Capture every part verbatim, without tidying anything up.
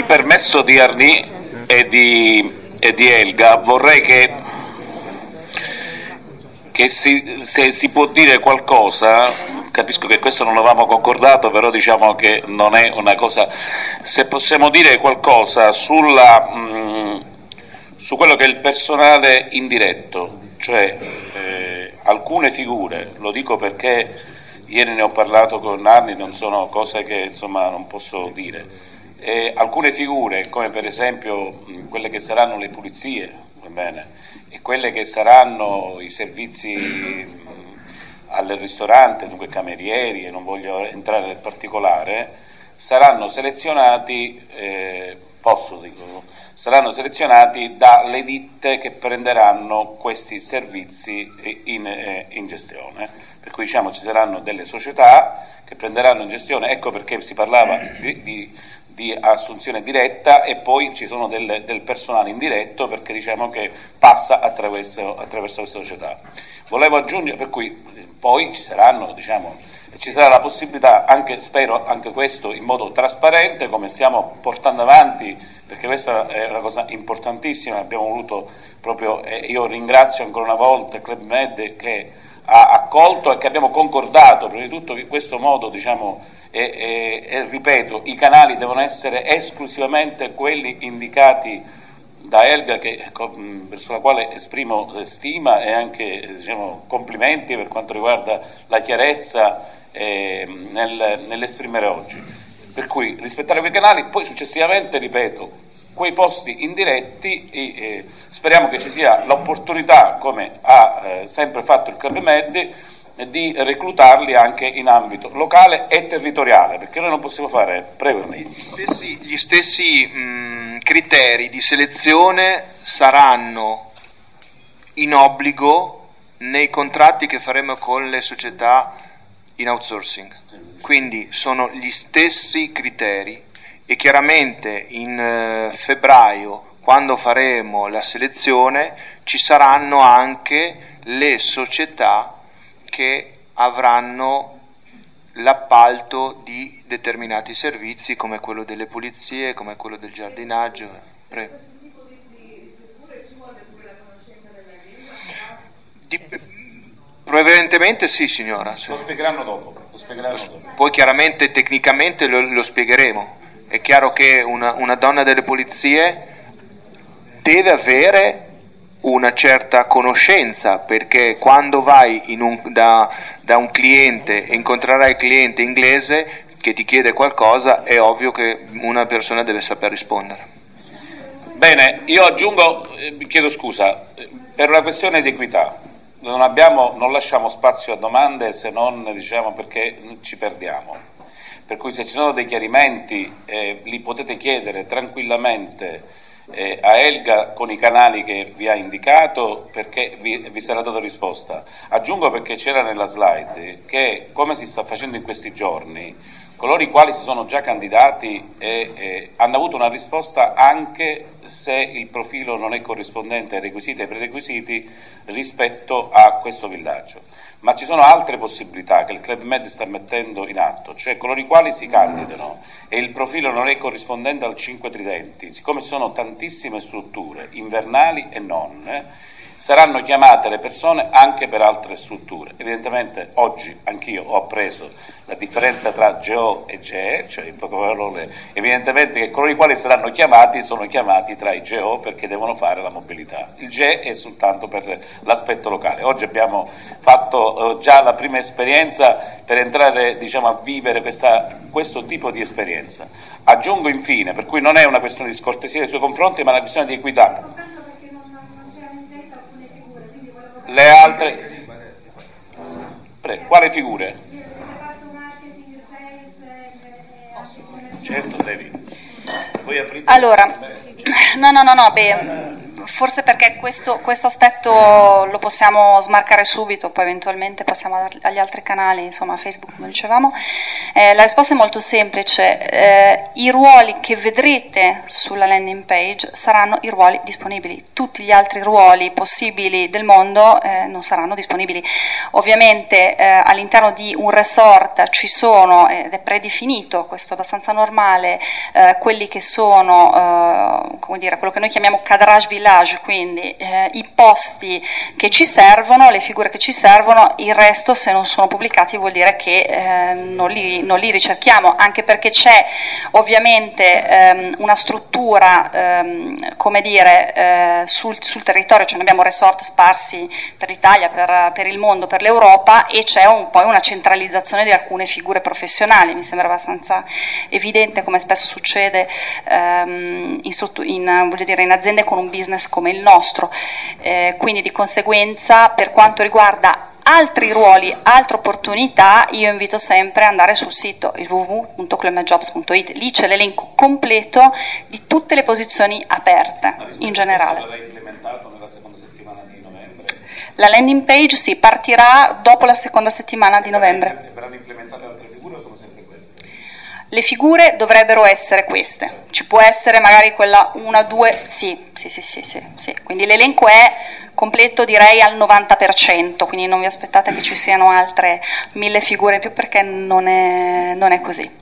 permesso di Arni e di, e di Elga, vorrei che, che si, se si può dire qualcosa, capisco che questo non l'avevamo concordato, però diciamo che non è una cosa, se possiamo dire qualcosa sulla, mh, su quello che è il personale indiretto, cioè eh, alcune figure, lo dico perché ieri ne ho parlato con Arni, non sono cose che insomma non posso dire. Eh, alcune figure, come per esempio mh, quelle che saranno le pulizie, va bene, e quelle che saranno i servizi mh, al ristorante, dunque camerieri, e non voglio entrare nel particolare, saranno selezionati, eh, posso dico, saranno selezionati dalle ditte che prenderanno questi servizi in, eh, in gestione. Per cui diciamo ci saranno delle società che prenderanno in gestione, ecco perché si parlava di, di, di assunzione diretta, e poi ci sono del, del personale indiretto, perché diciamo che passa attraverso, attraverso queste società. Volevo aggiungere, per cui poi ci saranno, diciamo, ci sarà la possibilità, anche, spero anche questo in modo trasparente, come stiamo portando avanti, perché questa è una cosa importantissima, abbiamo voluto proprio, eh, io ringrazio ancora una volta il Club Med che ha accolto e che abbiamo concordato, prima di tutto, che in questo modo, diciamo, e, e, e ripeto, i canali devono essere esclusivamente quelli indicati da Elga, che, verso la quale esprimo stima e anche, diciamo, complimenti per quanto riguarda la chiarezza eh, nel, nell'esprimere oggi. Per cui rispettare quei canali, poi successivamente, ripeto, quei posti indiretti, e, eh, speriamo che ci sia l'opportunità, come ha eh, sempre fatto il Club Med, di reclutarli anche in ambito locale e territoriale, perché noi non possiamo fare, prego, gli stessi, gli stessi mh, criteri di selezione saranno in obbligo nei contratti che faremo con le società in outsourcing, quindi sono gli stessi criteri, e chiaramente in eh, febbraio, quando faremo la selezione, ci saranno anche le società che avranno l'appalto di determinati servizi, come quello delle pulizie, come quello del giardinaggio. Prego. Di, prevalentemente sì, signora. Lo spiegheranno dopo. Lo spiegheranno dopo. Poi chiaramente tecnicamente lo, lo spiegheremo. È chiaro che una, una donna delle pulizie deve avere una certa conoscenza, perché quando vai in un, da, da un cliente e incontrerai il cliente inglese che ti chiede qualcosa, è ovvio che una persona deve saper rispondere. Bene, io aggiungo, eh, chiedo scusa, per una questione di equità, non, abbiamo, non lasciamo spazio a domande, se non, diciamo, perché ci perdiamo. Per cui se ci sono dei chiarimenti eh, li potete chiedere tranquillamente Eh, a Elga con i canali che vi ha indicato, perché vi, vi sarà data risposta. Aggiungo, perché c'era nella slide, che come si sta facendo in questi giorni, coloro i quali si sono già candidati eh, eh, hanno avuto una risposta anche se il profilo non è corrispondente ai requisiti e ai prerequisiti rispetto a questo villaggio. Ma ci sono altre possibilità che il Club Med sta mettendo in atto, cioè coloro i quali si candidano e il profilo non è corrispondente al cinque Tridenti, siccome ci sono tantissime strutture, invernali e non, eh, saranno chiamate le persone anche per altre strutture. Evidentemente oggi anch'io ho appreso la differenza tra G O e G E, cioè in poche parole, evidentemente che coloro i quali saranno chiamati sono chiamati tra i G O perché devono fare la mobilità. Il G E è soltanto per l'aspetto locale. Oggi abbiamo fatto eh, già la prima esperienza per entrare, diciamo, a vivere questa, questo tipo di esperienza. Aggiungo infine, per cui non è una questione di scortesia nei suoi confronti, ma una questione di equità. Le altre, prego, quali figure? Certo, devi. Voi aprite. Allora, no, no, no, no, beh, forse perché questo, questo aspetto lo possiamo smarcare subito, poi eventualmente passiamo agli altri canali, insomma Facebook come dicevamo. Eh, la risposta è molto semplice, eh, i ruoli che vedrete sulla landing page saranno i ruoli disponibili, tutti gli altri ruoli possibili del mondo eh, non saranno disponibili. Ovviamente eh, all'interno di un resort ci sono, ed è predefinito, questo è abbastanza normale, eh, quelli che sono, eh, come dire, quello che noi chiamiamo cadrage village, quindi eh, i posti che ci servono, le figure che ci servono, il resto se non sono pubblicati vuol dire che eh, non, li, non li ricerchiamo, anche perché c'è ovviamente ehm, una struttura ehm, come dire eh, sul, sul territorio, cioè noi abbiamo resort sparsi per l'Italia, per, per il mondo, per l'Europa, e c'è un, poi una centralizzazione di alcune figure professionali. Mi sembra abbastanza evidente, come spesso succede ehm, in, in, voglio dire, in aziende con un business come il nostro, eh, quindi di conseguenza per quanto riguarda altri ruoli, altre opportunità, io invito sempre ad andare sul sito il w w w punto clubmedjobs punto it, lì c'è l'elenco completo di tutte le posizioni aperte in generale. La landing page si sì, partirà dopo la seconda settimana di novembre. Verranno implementate altre figure o sono sempre queste? Le figure dovrebbero essere queste, ci può essere magari quella una, due, sì, sì, sì, sì, sì, sì. Quindi l'elenco è completo direi al novanta per cento, quindi non vi aspettate che ci siano altre mille figure in più perché non è, non è così.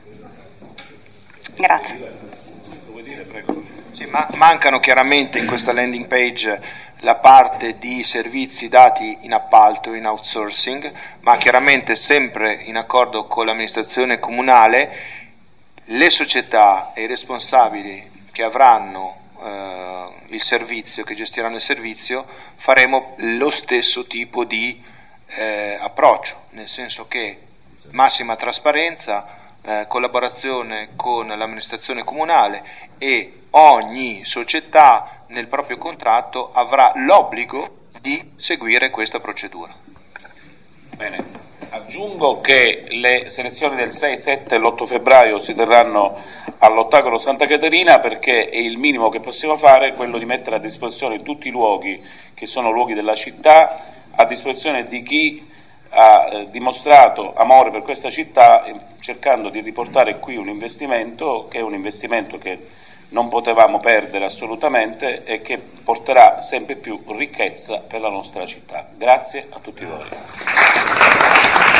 Grazie. Sì, ma mancano chiaramente in questa landing page la parte di servizi dati in appalto, in outsourcing, ma chiaramente sempre in accordo con l'amministrazione comunale, le società e i responsabili che avranno eh, il servizio, che gestiranno il servizio, faremo lo stesso tipo di eh, approccio, nel senso che massima trasparenza, eh, collaborazione con l'amministrazione comunale, e ogni società nel proprio contratto avrà l'obbligo di seguire questa procedura. Bene, aggiungo che le selezioni del sei, sette e l'otto febbraio si terranno all'Ottagono Santa Caterina, perché è il minimo che possiamo fare quello di mettere a disposizione tutti i luoghi che sono luoghi della città a disposizione di chi ha eh, dimostrato amore per questa città, eh, cercando di riportare qui un investimento che è un investimento che non potevamo perdere assolutamente e che porterà sempre più ricchezza per la nostra città. Grazie a tutti voi.